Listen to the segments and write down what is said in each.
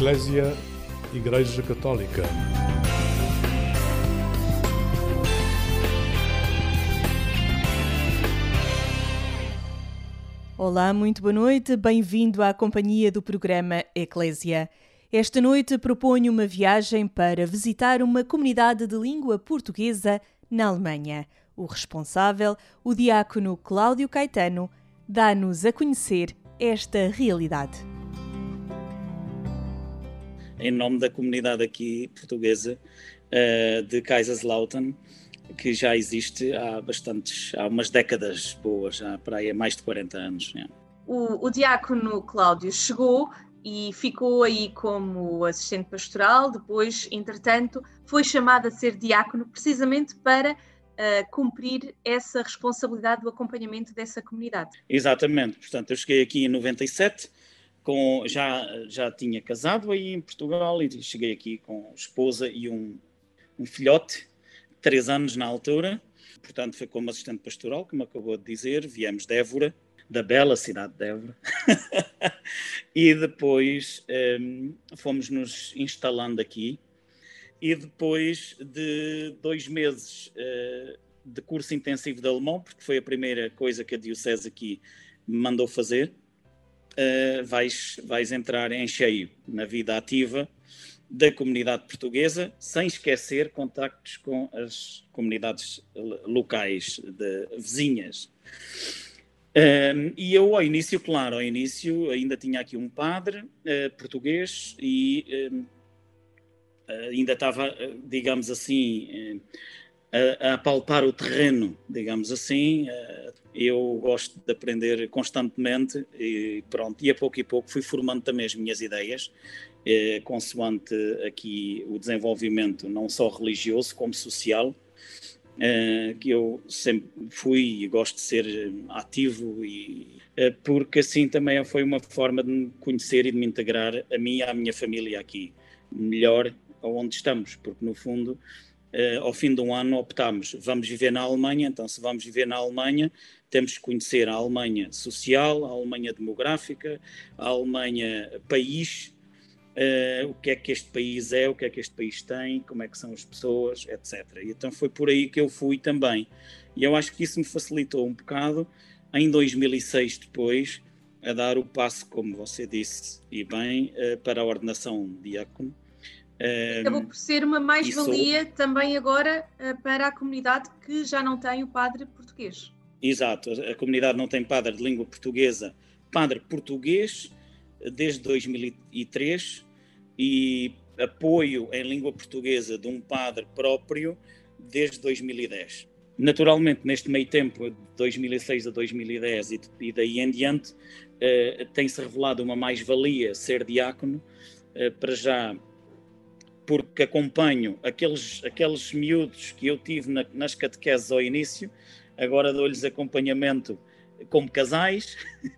Eclésia, Igreja Católica. Olá, muito boa noite, bem-vindo à companhia do programa Eclésia. Esta noite proponho uma viagem para visitar uma comunidade de língua portuguesa na Alemanha. O responsável, o diácono Cláudio Caetano, dá-nos a conhecer esta realidade. Em nome da comunidade aqui portuguesa de Kaiserslautern, que já existe há umas décadas boas, já para aí há mais de 40 anos. Né? O diácono Cláudio chegou e ficou aí como assistente pastoral, depois, entretanto, foi chamado a ser diácono precisamente para cumprir essa responsabilidade do acompanhamento dessa comunidade. Exatamente, portanto eu cheguei aqui em 97, já tinha casado aí em Portugal e cheguei aqui com esposa e um filhote, 3 anos na altura, portanto foi como assistente pastoral, como acabou de dizer, viemos de Évora, da bela cidade de Évora, e depois fomos nos instalando aqui, e depois de 2 meses de curso intensivo de alemão, porque foi a primeira coisa que a Diocese aqui me mandou fazer, vais entrar em cheio na vida ativa da comunidade portuguesa, sem esquecer contactos com as comunidades locais, vizinhas. E eu, ao início ainda tinha aqui um padre português e ainda estava, digamos assim, a palpar o terreno, digamos assim. Eu gosto de aprender constantemente e pronto, e a pouco fui formando também as minhas ideias, consoante aqui o desenvolvimento não só religioso como social, que eu sempre fui e gosto de ser ativo, porque assim também foi uma forma de me conhecer e de me integrar a mim e à minha família aqui, melhor onde estamos, porque no fundo ao fim de um ano optámos, vamos viver na Alemanha, então se vamos viver na Alemanha temos que conhecer a Alemanha social, a Alemanha demográfica, a Alemanha país, o que é que este país é, o que é que este país tem, como é que são as pessoas, etc. E então foi por aí que eu fui também. E eu acho que isso me facilitou um bocado, em 2006 depois, a dar o passo, como você disse, e bem, para a ordenação de diácono. Acabou por ser uma mais-valia também agora para a comunidade que já não tem o padre português. Exato, a comunidade não tem padre de língua portuguesa, padre português desde 2003 e apoio em língua portuguesa de um padre próprio desde 2010. Naturalmente, neste meio tempo, de 2006 a 2010 e daí em diante, tem-se revelado uma mais-valia ser diácono, para já porque acompanho aqueles miúdos que eu tive nas catequeses ao início, agora dou-lhes acompanhamento como casais,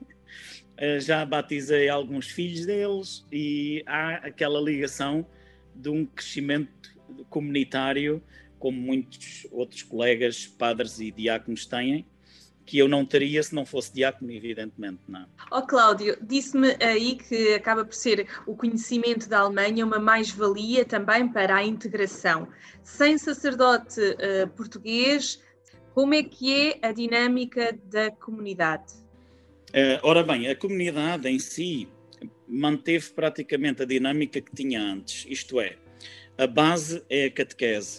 já batizei alguns filhos deles e há aquela ligação de um crescimento comunitário, como muitos outros colegas, padres e diáconos têm, que eu não teria se não fosse diácono, evidentemente, não. Cláudio, disse-me aí que acaba por ser o conhecimento da Alemanha uma mais-valia também para a integração. Sem sacerdote português, como é que é a dinâmica da comunidade? Ora bem, a comunidade em si manteve praticamente a dinâmica que tinha antes, isto é, a base é a catequese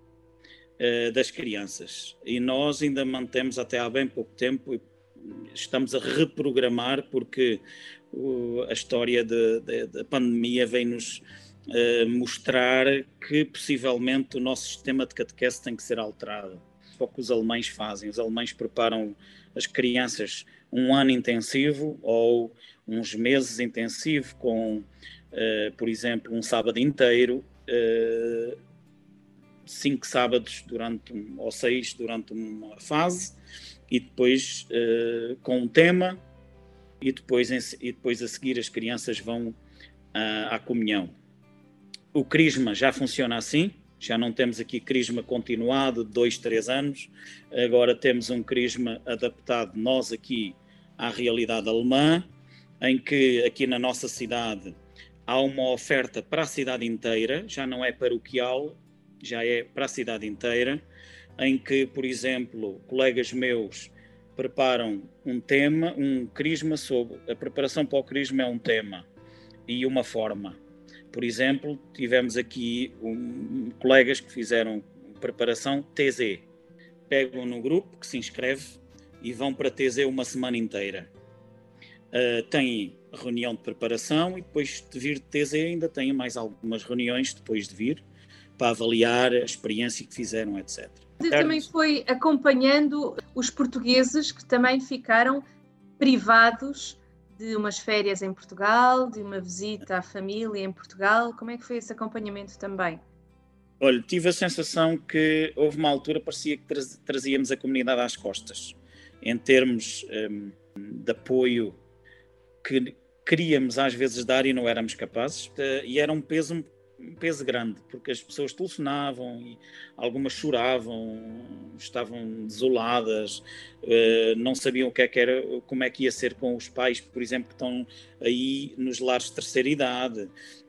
das crianças e nós ainda mantemos até há bem pouco tempo, estamos a reprogramar porque a história da pandemia vem-nos mostrar que possivelmente o nosso sistema de catequese tem que ser alterado. O que os alemães fazem, os alemães preparam as crianças um ano intensivo ou uns meses intensivo com, por exemplo, um sábado inteiro, 5 sábados ou 6 durante uma fase e depois com um tema e depois a seguir as crianças vão à comunhão. O crisma já funciona assim, já não temos aqui crisma continuado de 2, 3 anos, agora temos um crisma adaptado nós aqui à realidade alemã, em que aqui na nossa cidade há uma oferta para a cidade inteira, já não é paroquial, já é para a cidade inteira, em que, por exemplo, colegas meus preparam um tema, um crisma sobre... A preparação para o crisma é um tema e uma forma. Por exemplo, tivemos aqui colegas que fizeram preparação TZ. Pegam no grupo, que se inscreve, e vão para TZ uma semana inteira. Têm reunião de preparação e depois de vir de TZ ainda têm mais algumas reuniões depois de vir, para avaliar a experiência que fizeram, etc. Você também foi acompanhando os portugueses que também ficaram privados de umas férias em Portugal, de uma visita à família em Portugal. Como é que foi esse acompanhamento também? Olha, tive a sensação que houve uma altura, parecia que trazíamos a comunidade às costas, em termos de apoio que queríamos às vezes dar e não éramos capazes, e era um peso grande, porque as pessoas telefonavam e algumas choravam, estavam desoladas, não sabiam o que era, como é que ia ser com os pais, por exemplo, que estão aí nos lares de terceira idade,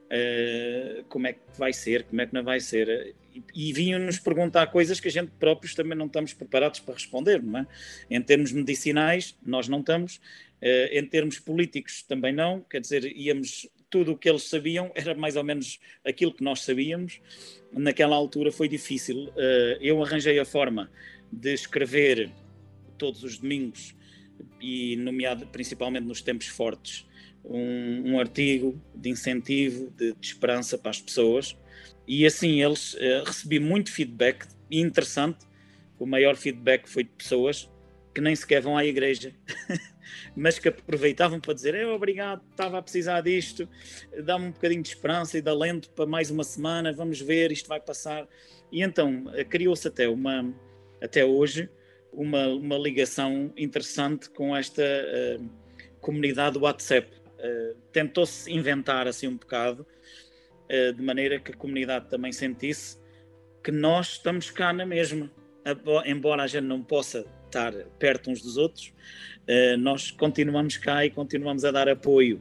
como é que vai ser, como é que não vai ser, e vinham-nos perguntar coisas que a gente próprios também não estamos preparados para responder, não é? Em termos medicinais, nós não estamos, em termos políticos também não, quer dizer, tudo o que eles sabiam era mais ou menos aquilo que nós sabíamos. Naquela altura foi difícil. Eu arranjei a forma de escrever todos os domingos, e principalmente nos tempos fortes, um artigo de incentivo, de esperança para as pessoas. E assim recebi muito feedback interessante. O maior feedback foi de pessoas que nem sequer vão à igreja, mas que aproveitavam para dizer: obrigado, estava a precisar disto, dá-me um bocadinho de esperança e de alento para mais uma semana, vamos ver, isto vai passar. E então criou-se até hoje uma ligação interessante com esta comunidade do WhatsApp. Tentou-se inventar assim um bocado, de maneira que a comunidade também sentisse que nós estamos cá na mesma, embora a gente não possa estar perto uns dos outros, nós continuamos cá e continuamos a dar apoio.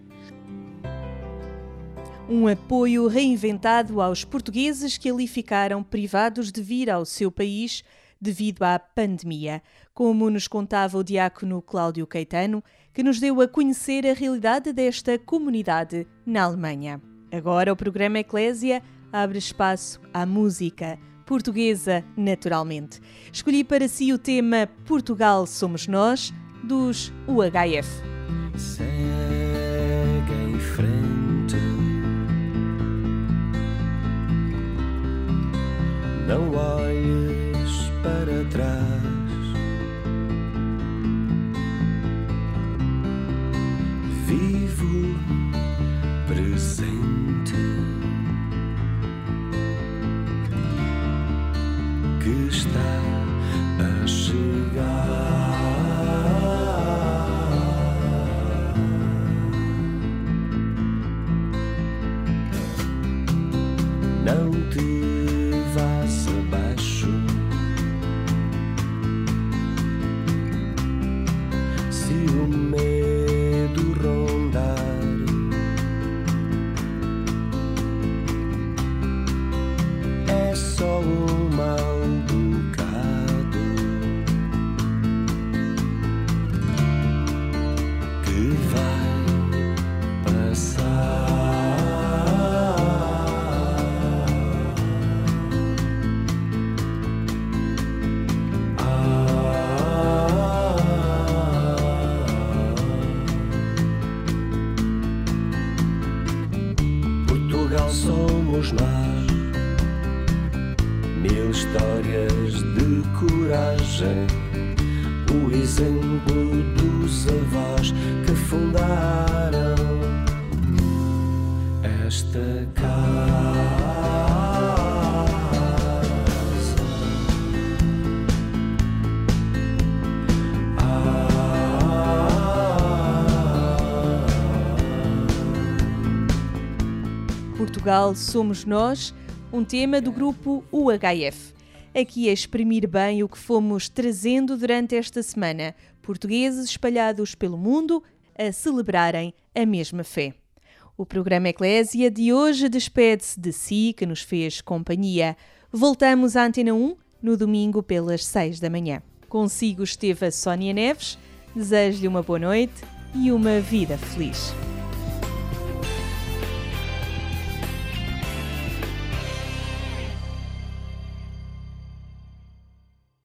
Um apoio reinventado aos portugueses que ali ficaram privados de vir ao seu país devido à pandemia, como nos contava o diácono Cláudio Caetano, que nos deu a conhecer a realidade desta comunidade na Alemanha. Agora o programa Eclésia abre espaço à música portuguesa, naturalmente. Escolhi para si o tema Portugal Somos Nós, dos UHF. Segue em frente, não olhes para trás, vivo presente. Que está a chegar. Não te vás abaixo, se o medo rondar. É só um mal somos nós, mil histórias de coragem, o exemplo dos avós que fundaram esta casa. Portugal Somos Nós, um tema do grupo UHF. Aqui a exprimir bem o que fomos trazendo durante esta semana, portugueses espalhados pelo mundo a celebrarem a mesma fé. O programa Eclésia de hoje despede-se de si, que nos fez companhia. Voltamos à Antena 1 no domingo pelas 6 da manhã. Consigo esteve a Sónia Neves. Desejo-lhe uma boa noite e uma vida feliz.